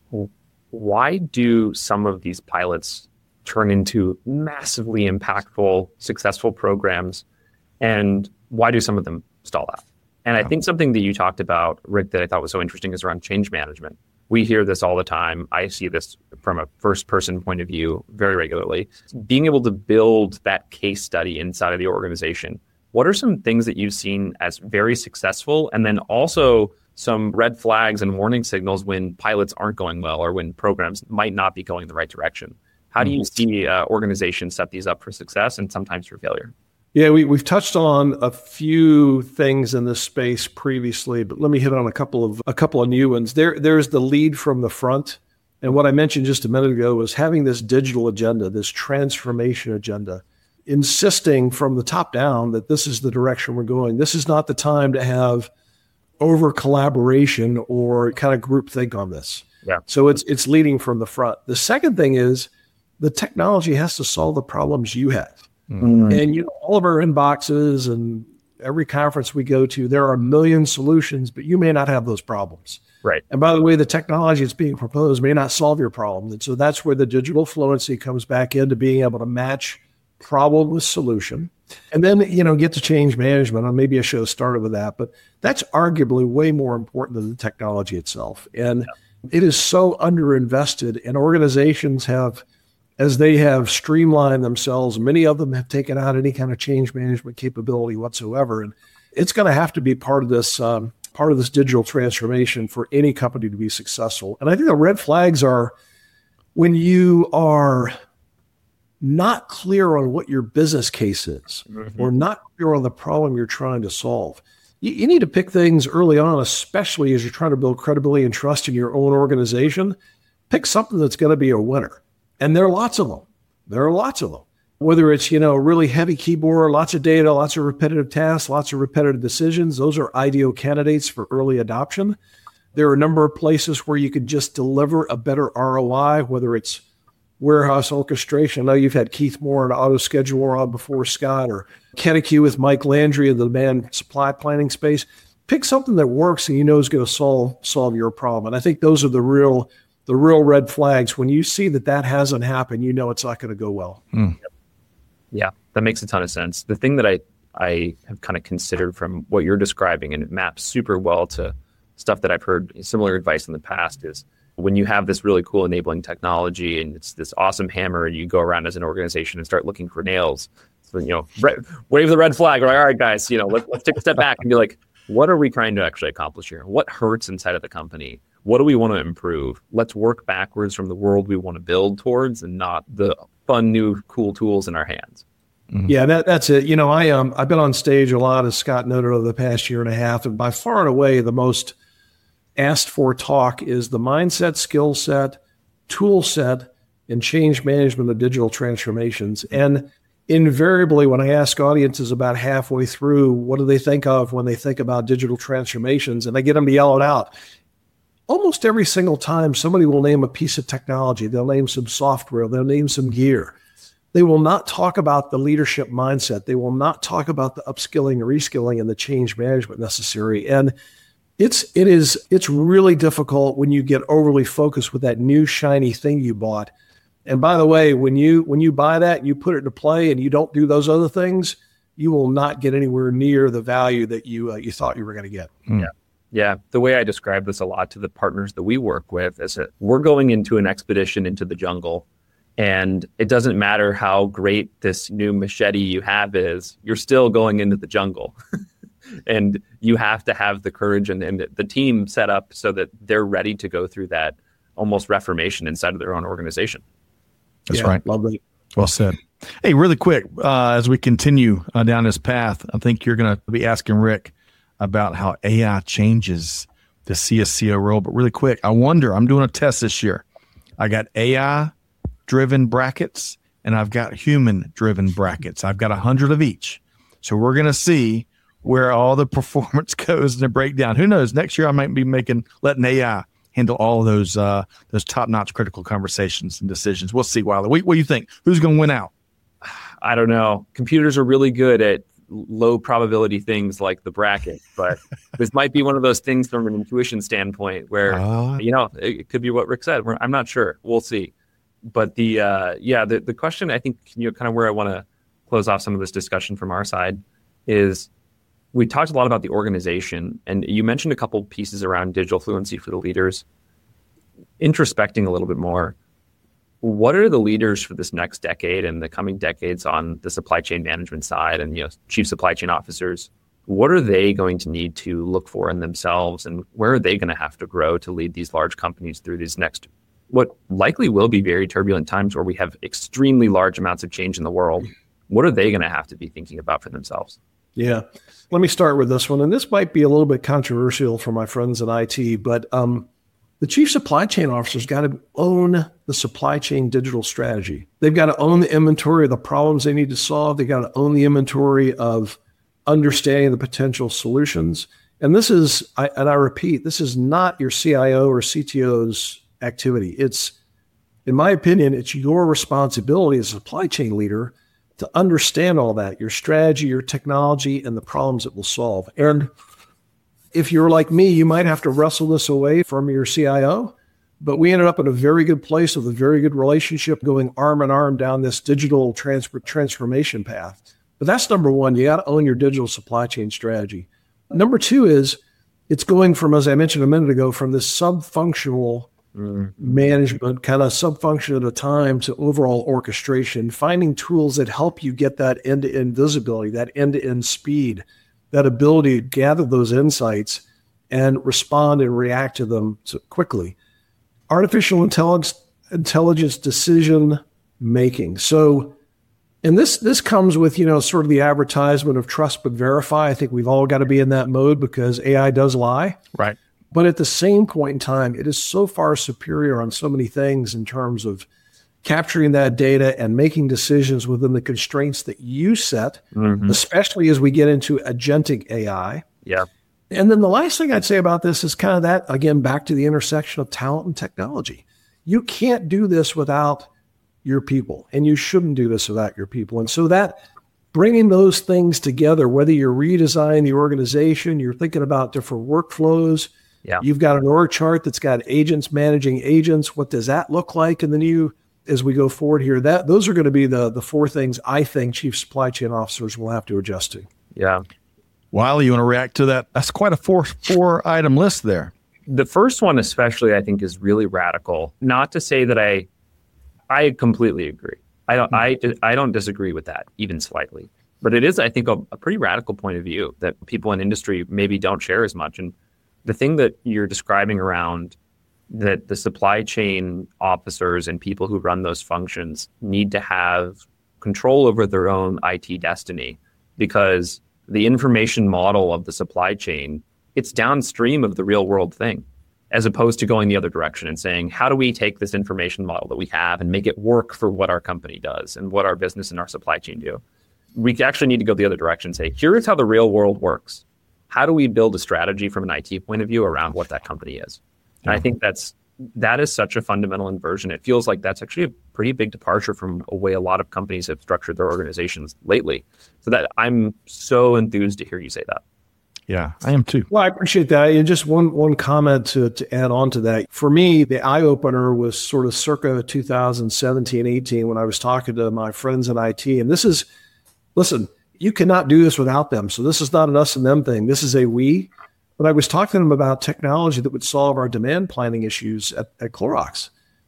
why do some of these pilots turn into massively impactful, successful programs, and why do some of them stall out? And I think something that you talked about, Rick, that I thought was so interesting is around change management. We hear this all the time. I see this from a first-person point of view very regularly. Being able to build that case study inside of the organization. What are some things that you've seen as very successful, and then also some red flags and warning signals when pilots aren't going well or when programs might not be going the right direction? How do you see uh, organizations set these up for success and sometimes for failure? Yeah, we, we've touched on a few things in this space previously, but let me hit on a couple of a couple of new ones. There, there's the lead from the front. And what I mentioned just a minute ago was having this digital agenda, this transformation agenda, insisting from the top down that this is the direction we're going. This is not the time to have over collaboration or kind of groupthink on this. Yeah. So it's it's leading from the front. The second thing is the technology has to solve the problems you have. Mm-hmm. And you know, all of our inboxes and every conference we go to, there are a million solutions, but you may not have those problems. Right. And by the way, the technology that's being proposed may not solve your problem. And so that's where the digital fluency comes back into being able to match problem with solution. And then, you know, get to change management. And maybe a show started with that, but that's arguably way more important than the technology itself. And yeah. It is so underinvested, and organizations have, as they have streamlined themselves, many of them have taken out any kind of change management capability whatsoever. And it's going to have to be part of this, um, part of this digital transformation for any company to be successful. And I think the red flags are when you are not clear on what your business case is, mm-hmm. or not clear on the problem you're trying to solve. You, you need to pick things early on, especially as you're trying to build credibility and trust in your own organization. Pick something that's going to be a winner. And there are lots of them. There are lots of them. Whether it's, you know, really heavy keyboard, lots of data, lots of repetitive tasks, lots of repetitive decisions, those are ideal candidates for early adoption. There are a number of places where you could just deliver a better R O I, whether it's warehouse orchestration. I know you've had Keith Moore and AutoScheduler on before, Scott, or Kenneque with Mike Landry in the demand supply planning space. Pick something that works and you know is going to solve solve your problem. And I think those are the real the real red flags. When you see that that hasn't happened, you know it's not going to go well. Mm. Yeah, that makes a ton of sense. The thing that I, I have kind of considered from what you're describing, and it maps super well to stuff that I've heard similar advice in the past, is when you have this really cool enabling technology and it's this awesome hammer and you go around as an organization and start looking for nails, So, you know, re- wave the red flag. We're like, all right, guys, you know, let, let's take a step back and be like, what are we trying to actually accomplish here? What hurts inside of the company? What do we want to improve? Let's work backwards from the world we want to build towards and not the fun, new, cool tools in our hands. Mm-hmm. Yeah, that, that's it. You know, I, um, I've been on stage a lot, as Scott noted, over the past year and a half, and by far and away, the most asked for talk is the mindset, skill set, tool set, and change management of digital transformations. And invariably, when I ask audiences about halfway through, what do they think of when they think about digital transformations? And I get them to yell it out. Almost every single time, somebody will name a piece of technology. They'll name some software. They'll name some gear. They will not talk about the leadership mindset. They will not talk about the upskilling, reskilling, and the change management necessary. And it's it is it's really difficult when you get overly focused with that new shiny thing you bought. And by the way, when you when you buy that, you put it into play, and you don't do those other things, you will not get anywhere near the value that you uh, you thought you were going to get. Yeah. Yeah, the way I describe this a lot to the partners that we work with is that we're going into an expedition into the jungle, and it doesn't matter how great this new machete you have is, you're still going into the jungle. And you have to have the courage and, and the team set up so that they're ready to go through that almost reformation inside of their own organization. That's yeah, right. Lovely. Well said. Hey, really quick, uh, as we continue uh, down this path, I think you're going to be asking Rick about how A I changes the C S C O role. But really quick, I wonder, I'm doing a test this year. I got A I-driven brackets, and I've got human-driven brackets. I've got a hundred of each. So we're going to see where all the performance goes in the breakdown. Who knows? Next year, I might be making letting A I handle all of those uh, those top-notch critical conversations and decisions. We'll see, Wiley. What, what do you think? Who's going to win out? I don't know. Computers are really good at low probability things like the bracket, but this might be one of those things from an intuition standpoint where, uh, you know, it could be what Rick said. We're, I'm not sure. We'll see. But the, uh, yeah, the, the question, I think, you know, kind of where I want to close off some of this discussion from our side is we talked a lot about the organization, and you mentioned a couple pieces around digital fluency for the leaders. Introspecting a little bit more, what are the leaders for this next decade and the coming decades on the supply chain management side and, you know, chief supply chain officers? What are they going to need to look for in themselves, and where are they going to have to grow to lead these large companies through these next, what likely will be very turbulent times where we have extremely large amounts of change in the world? What are they going to have to be thinking about for themselves? Yeah. Let me start with this one. And this might be a little bit controversial for my friends in I T, but um, the chief supply chain officer's got to own the supply chain digital strategy. They've got to own the inventory of the problems they need to solve. They've got to own the inventory of understanding the potential solutions. And this is, I, and I repeat, this is not your C I O or C T O's activity. It's, in my opinion, it's your responsibility as a supply chain leader to understand all that, your strategy, your technology, and the problems it will solve. And if you're like me, you might have to wrestle this away from your C I O, but we ended up in a very good place with a very good relationship going arm in arm down this digital trans- transformation path. But that's number one. You got to own your digital supply chain strategy. Number two is it's going from, as I mentioned a minute ago, from this sub-functional mm. management, kind of sub-function at a time, to overall orchestration, finding tools that help you get that end-to-end visibility, that end-to-end speed, that ability to gather those insights and respond and react to them so quickly. Artificial intelligence, intelligence decision making. So, and this this comes with, you know, sort of the advertisement of trust but verify. I think we've all got to be in that mode because A I does lie. Right. But at the same point in time, it is so far superior on so many things in terms of capturing that data and making decisions within the constraints that you set, mm-hmm. especially as we get into agentic A I. Yeah. And then the last thing I'd say about this is kind of that, again, back to the intersection of talent and technology. You can't do this without your people, and you shouldn't do this without your people. And so that bringing those things together, whether you're redesigning the organization, you're thinking about different workflows, yeah. you've got an org chart that's got agents managing agents. What does that look like? And then you, as we go forward here, that those are going to be the the four things I think chief supply chain officers will have to adjust to. Yeah. Wiley, you want to react to that? That's quite a four four item list there. The first one especially, I think, is really radical. Not to say that I I completely agree. I don't, I, I don't disagree with that even slightly. But it is, I think, a, a pretty radical point of view that people in industry maybe don't share as much. And the thing that you're describing around that the supply chain officers and people who run those functions need to have control over their own I T destiny, because the information model of the supply chain, it's downstream of the real world thing, as opposed to going the other direction and saying, how do we take this information model that we have and make it work for what our company does and what our business and our supply chain do? We actually need to go the other direction and say, here's how the real world works. How do we build a strategy from an I T point of view around what that company is? And yeah. I think that's that is such a fundamental inversion. It feels like that's actually a pretty big departure from a way a lot of companies have structured their organizations lately. So that I'm so enthused to hear you say that. Yeah, I am too. Well, I appreciate that. And just one one comment to, to add on to that. For me, the eye-opener was sort of circa two thousand seventeen, eighteen, when I was talking to my friends in I T. And this is, listen, you cannot do this without them. So this is not an us and them thing. This is a we. But I was talking to them about technology that would solve our demand planning issues at, at Clorox.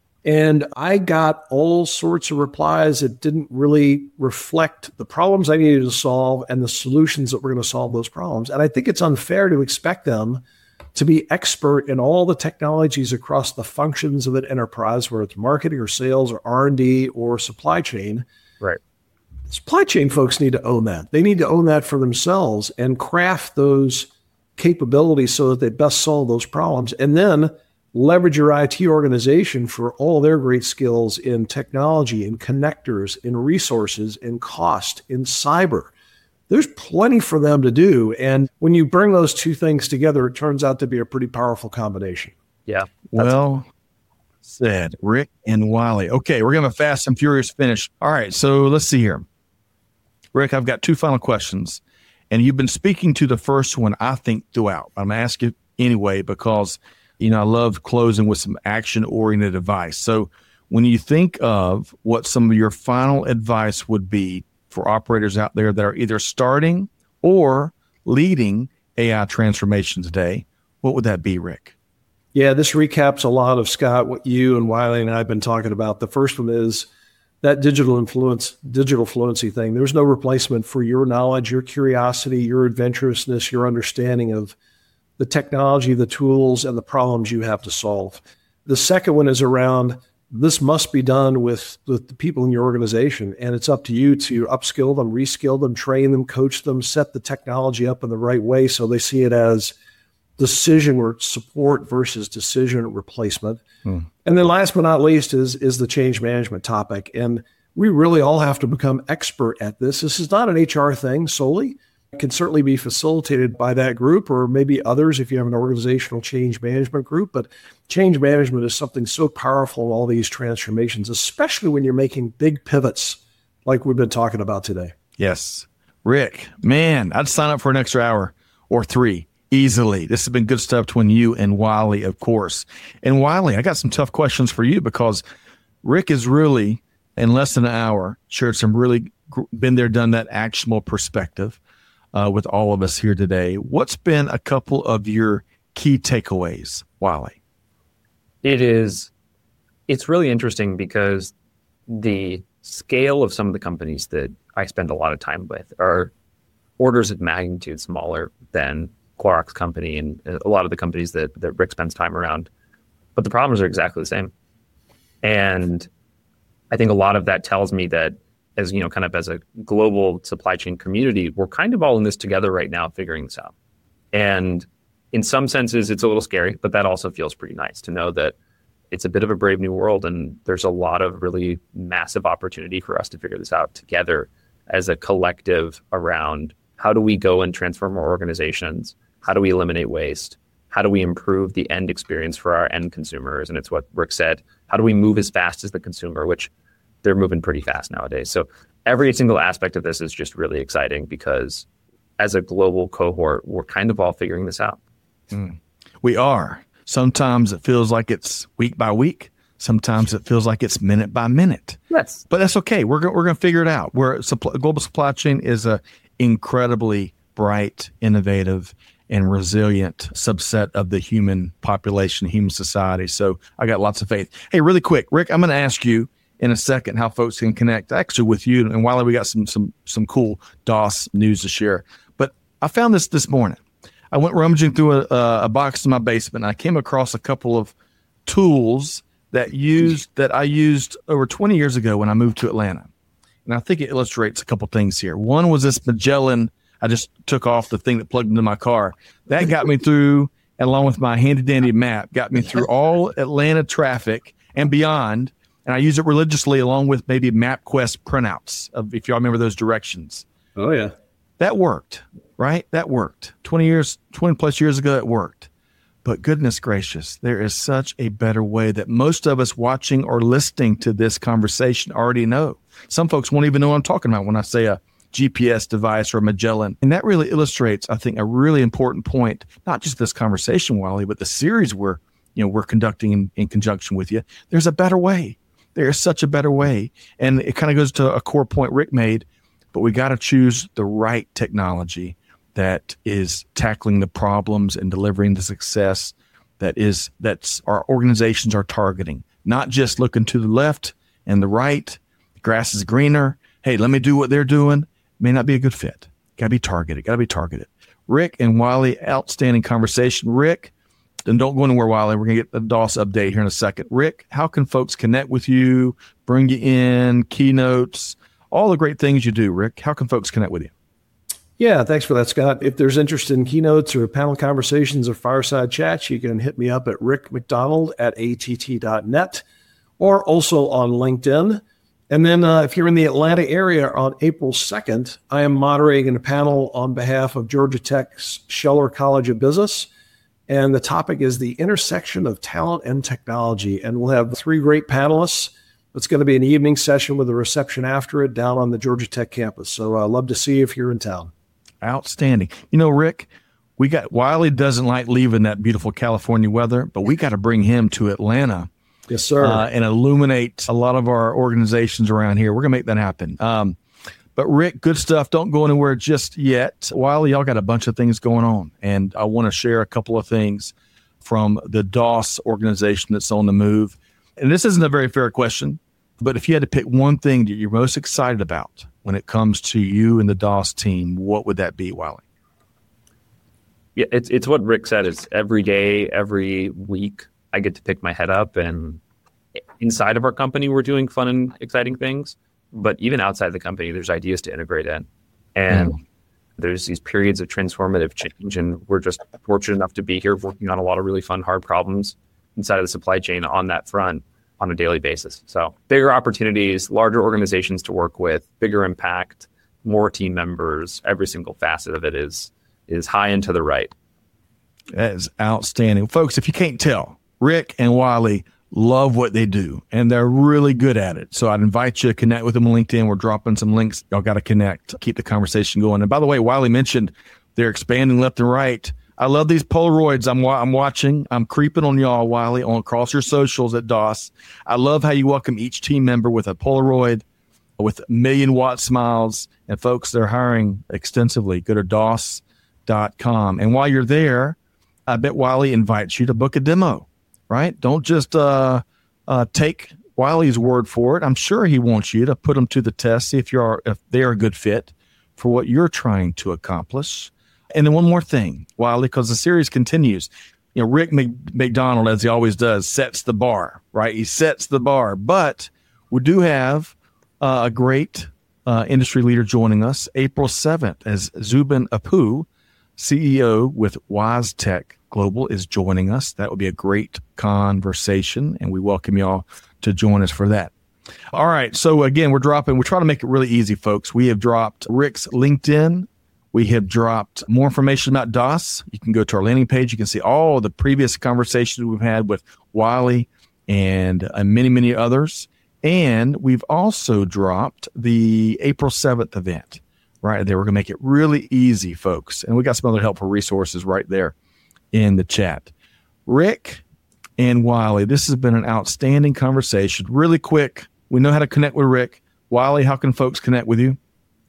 And I got all sorts of replies that didn't really reflect the problems I needed to solve and the solutions that were going to solve those problems. And I think it's unfair to expect them to be expert in all the technologies across the functions of an enterprise, whether it's marketing or sales or R and D or supply chain. Right. Supply chain folks need to own that. They need to own that for themselves and craft those capabilities so that they best solve those problems, and then leverage your I T organization for all their great skills in technology, in connectors, in resources, in cost, in cyber. There's plenty for them to do. And when you bring those two things together, it turns out to be a pretty powerful combination. Yeah. Well said, Rick and Wiley. Okay, we're going to have a fast and furious finish. All right, so let's see here. Rick, I've got two final questions. And you've been speaking to the first one, I think, throughout. I'm going to ask you anyway because, you know, I love closing with some action-oriented advice. So when you think of what some of your final advice would be for operators out there that are either starting or leading A I transformation today, what would that be, Rick? Yeah, this recaps a lot of, Scott, what you and Wiley and I have been talking about. The first one is that digital influence, digital fluency thing. There's no replacement for your knowledge, your curiosity, your adventurousness, your understanding of the technology, the tools, and the problems you have to solve. The second one is around this must be done with, with the people in your organization, and it's up to you to upskill them, reskill them, train them, coach them, set the technology up in the right way so they see it as decision or support versus decision replacement. Hmm. And then last but not least is, is the change management topic. And we really all have to become expert at this. This is not an H R thing solely. It can certainly be facilitated by that group or maybe others if you have an organizational change management group. But change management is something so powerful in all these transformations, especially when you're making big pivots like we've been talking about today. Yes. Rick, man, I'd sign up for an extra hour or three. Easily. This has been good stuff between you and Wiley, of course. And Wiley, I got some tough questions for you because Rick is really, in less than an hour, shared some really been there, done that actionable perspective uh, with all of us here today. What's been a couple of your key takeaways, Wiley? It is, it's really interesting because the scale of some of the companies that I spend a lot of time with are orders of magnitude smaller than Clorox company and a lot of the companies that, that Rick spends time around. But the problems are exactly the same. And I think a lot of that tells me that as, you know, kind of as a global supply chain community, we're kind of all in this together right now, figuring this out. And in some senses, it's a little scary, but that also feels pretty nice to know that it's a bit of a brave new world. And there's a lot of really massive opportunity for us to figure this out together as a collective around how do we go and transform our organizations? How do we eliminate waste? How do we improve the end experience for our end consumers? And it's what Rick said. How do we move as fast as the consumer, which they're moving pretty fast nowadays. So every single aspect of this is just really exciting because as a global cohort, we're kind of all figuring this out. Mm. We are. Sometimes it feels like it's week by week. Sometimes it feels like it's minute by minute. Yes. But that's okay. We're, go- we're going to figure it out. We're, supply, global supply chain is a incredibly bright, innovative, and resilient subset of the human population, human society. So I got lots of faith. Hey, really quick, Rick, I'm going to ask you, in a second how folks can connect actually with you. And Wiley, we got some some some cool DOS news to share. But I found this this morning. I went rummaging through a, a box in my basement, and I came across a couple of tools that used that I used over twenty years ago when I moved to Atlanta. And I think it illustrates a couple things here. One was this Magellan. I just took off the thing that plugged into my car. That got me through, along with my handy dandy map, got me through all Atlanta traffic and beyond. And I use it religiously along with maybe MapQuest printouts of, if y'all remember those directions. Oh, yeah. That worked, right? That worked. twenty years, twenty plus years ago, it worked. But goodness gracious, there is such a better way that most of us watching or listening to this conversation already know. Some folks won't even know what I'm talking about when I say a G P S device or a Magellan. And that really illustrates, I think, a really important point, not just this conversation, Wiley, but the series we're, you know, we're conducting in, in conjunction with you. There's a better way. There is such a better way. And it kind of goes to a core point Rick made, but we got to choose the right technology that is tackling the problems and delivering the success that is that's our organizations are targeting. Not just looking to the left and the right. The grass is greener. Hey, let me do what they're doing. May not be a good fit. Got to be targeted. Got to be targeted. Rick and Wiley, outstanding conversation. Rick, and don't go anywhere, Wiley. We're going to get the DOS update here in a second. Rick, how can folks connect with you, bring you in, keynotes, all the great things you do, Rick? How can folks connect with you? Yeah, thanks for that, Scott. If there's interest in keynotes or panel conversations or fireside chats, you can hit me up at rick mcdonald at A T T dot net or also on LinkedIn. And then uh, if you're in the Atlanta area on April second, I am moderating a panel on behalf of Georgia Tech's Scheller College of Business. And the topic is the intersection of talent and technology. And we'll have three great panelists. It's going to be an evening session with a reception after it down on the Georgia Tech campus. So I'd love to see you if you're in town. Outstanding. You know, Rick, we got Wiley doesn't like leaving that beautiful California weather, but we got to bring him to Atlanta. Yes, sir. Uh, and illuminate a lot of our organizations around here. We're going to make that happen. Um, but Rick, good stuff. Don't go anywhere just yet. Wiley, y'all got a bunch of things going on. And I want to share a couple of things from the DOS organization that's on the move. And this isn't a very fair question, but if you had to pick one thing that you're most excited about when it comes to you and the DOS team, what would that be, Wiley? Yeah, it's it's what Rick said. Is every day, every week, I get to pick my head up, and inside of our company, we're doing fun and exciting things. But even outside the company, there's ideas to integrate in, and mm. there's these periods of transformative change. And we're just fortunate enough to be here working on a lot of really fun, hard problems inside of the supply chain on that front on a daily basis. So bigger opportunities, larger organizations to work with, bigger impact, more team members. Every single facet of it is is high and to the right. That is outstanding. Folks, if you can't tell, Rick and Wiley love what they do, and they're really good at it. So I'd invite you to connect with them on LinkedIn. We're dropping some links. Y'all got to connect. Keep the conversation going. And by the way, Wiley mentioned they're expanding left and right. I love these Polaroids I'm wa- I'm watching. I'm creeping on y'all, Wiley, on across your socials at DOS. I love how you welcome each team member with a Polaroid with million watt smiles. And folks, they're hiring extensively. Go to dos dot com. And while you're there, I bet Wiley invites you to book a demo, right? Don't just uh, uh, take Wiley's word for it. I'm sure he wants you to put them to the test, see if you're if they're a good fit for what you're trying to accomplish. And then one more thing, Wiley, because the series continues. You know, Rick McDonald, as he always does, sets the bar, right? He sets the bar. But we do have uh, a great uh, industry leader joining us April seventh as Zubin Apu, C E O with WiseTech Global, is joining us. That will be a great conversation, and we welcome y'all to join us for that. All right. So again, we're dropping, we're trying to make it really easy, folks. We have dropped Rick's LinkedIn. We have dropped more information about DOS. You can go to our landing page. You can see all the previous conversations we've had with Wiley and uh, many, many others. And we've also dropped the April seventh event right there. We're going to make it really easy, folks. And we got some other helpful resources right there in the chat. Rick and Wiley, this has been an outstanding conversation. Really quick, we know how to connect with Rick. Wiley, how can folks connect with you?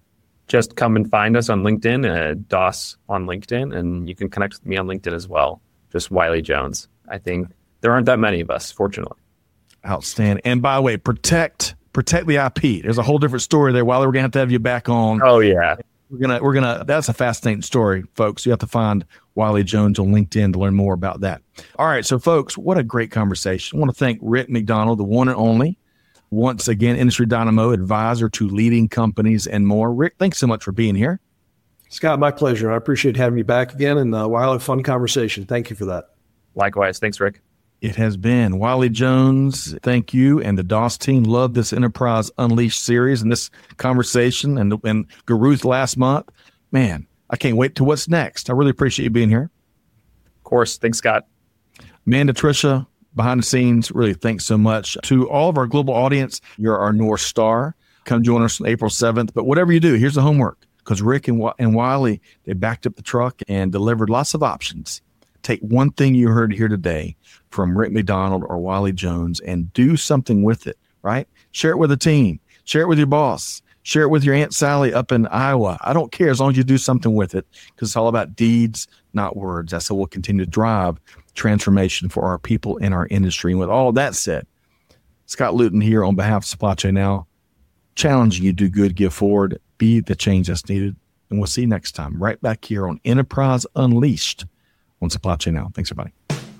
Just come and find us on LinkedIn, uh, DOS on LinkedIn, and you can connect with me on LinkedIn as well. Just Wiley Jones. I think there aren't that many of us, fortunately. Outstanding. And by the way, protect protect the I P. There's a whole different story there. Wiley, we're gonna have to have you back on. Oh yeah. We're gonna we're gonna that's a fascinating story, folks. You have to find Wiley Jones on LinkedIn to learn more about that. All right, so folks, what a great conversation. I want to thank Rick McDonald, the one and only, once again, Industry Dynamo advisor to leading companies and more. Rick, thanks so much for being here. Scott, my pleasure. I appreciate having you back again, and uh, Wiley, fun conversation. Thank you for that. Likewise. Thanks, Rick. It has been. Wiley Jones, thank you. And the D O S team loved this Enterprise Unleashed series and this conversation and, and Guruth last month. Man, I can't wait to what's next. I really appreciate you being here. Of course. Thanks, Scott. Amanda, Tricia, behind the scenes, really thanks so much. To all of our global audience, you're our North Star. Come join us on April seventh. But whatever you do, here's the homework. Because Rick and, and Wiley, they backed up the truck and delivered lots of options. Take one thing you heard here today from Rick McDonald or Wiley Jones and do something with it, right? Share it with a team. Share it with your boss. Share it with your Aunt Sally up in Iowa. I don't care as long as you do something with it, because it's all about deeds, not words. That's how we'll continue to drive transformation for our people in our industry. And with all of that said, Scott Luton here on behalf of Supply Chain Now, challenging you to do good, give forward, be the change that's needed. And we'll see you next time right back here on Enterprise Unleashed on Supply Chain Now. Thanks, everybody.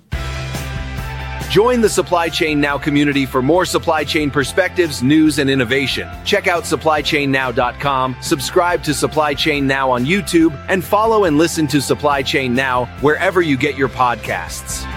Join the Supply Chain Now community for more supply chain perspectives, news, and innovation. Check out supply chain now dot com, subscribe to Supply Chain Now on YouTube, and follow and listen to Supply Chain Now wherever you get your podcasts.